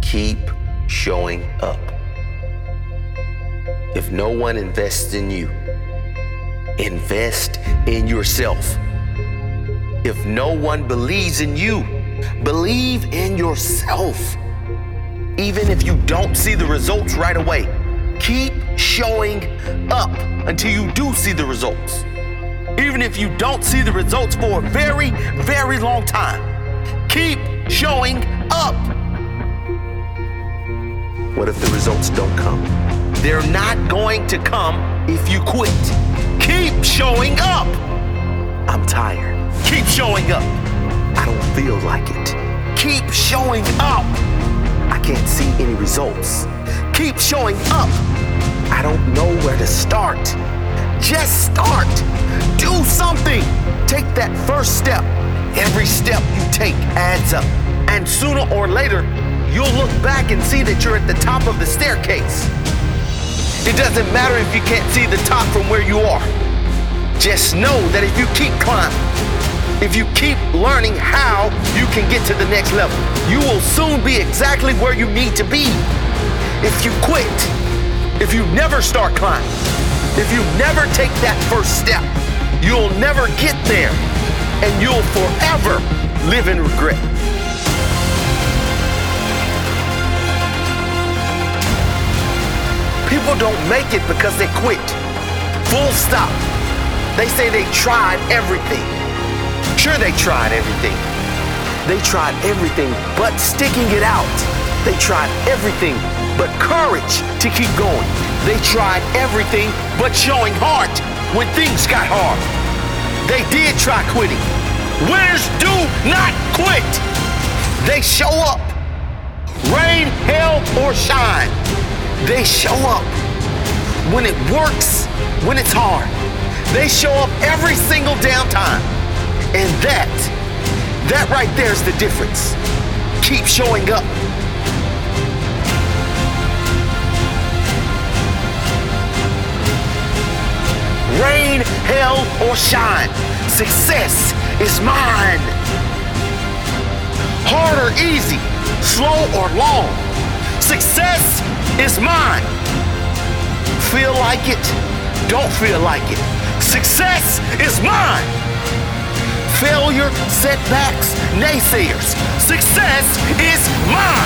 Keep showing up. If no one invests in you, invest in yourself. If no one believes in you, believe in yourself. Even if you don't see the results right away, keep showing up until you do see the results. Even if you don't see the results for a very, very long time, keep showing up. What if the results don't come? They're not going to come if you quit. Keep showing up. I'm tired. Keep showing up. I don't feel like it. Keep showing up. I can't see any results. Keep showing up. I don't know where to start. Just start. Do something. Take that first step. Every step you take adds up. And sooner or later, you'll look back and see that you're at the top of the staircase. It doesn't matter if you can't see the top from where you are. Just know that if you keep climbing, if you keep learning how you can get to the next level, you will soon be exactly where you need to be. If you quit, if you never start climbing, if you never take that first step, you'll never get there, and you'll forever live in regret. People don't make it because they quit. Full stop. They say they tried everything. Sure, they tried everything. They tried everything but sticking it out. They tried everything but courage to keep going. They tried everything but showing heart when things got hard. They did try quitting. Winners do not quit. They show up. Rain, hail, or shine. They show up. When it works, when it's hard. They show up every single damn time. And that right there is the difference. Keep showing up. Rain, hail, or shine, success is mine. Hard or easy, slow or long, success is mine. Feel like it, don't feel like it. Success is mine. Failure, setbacks, naysayers, success is mine.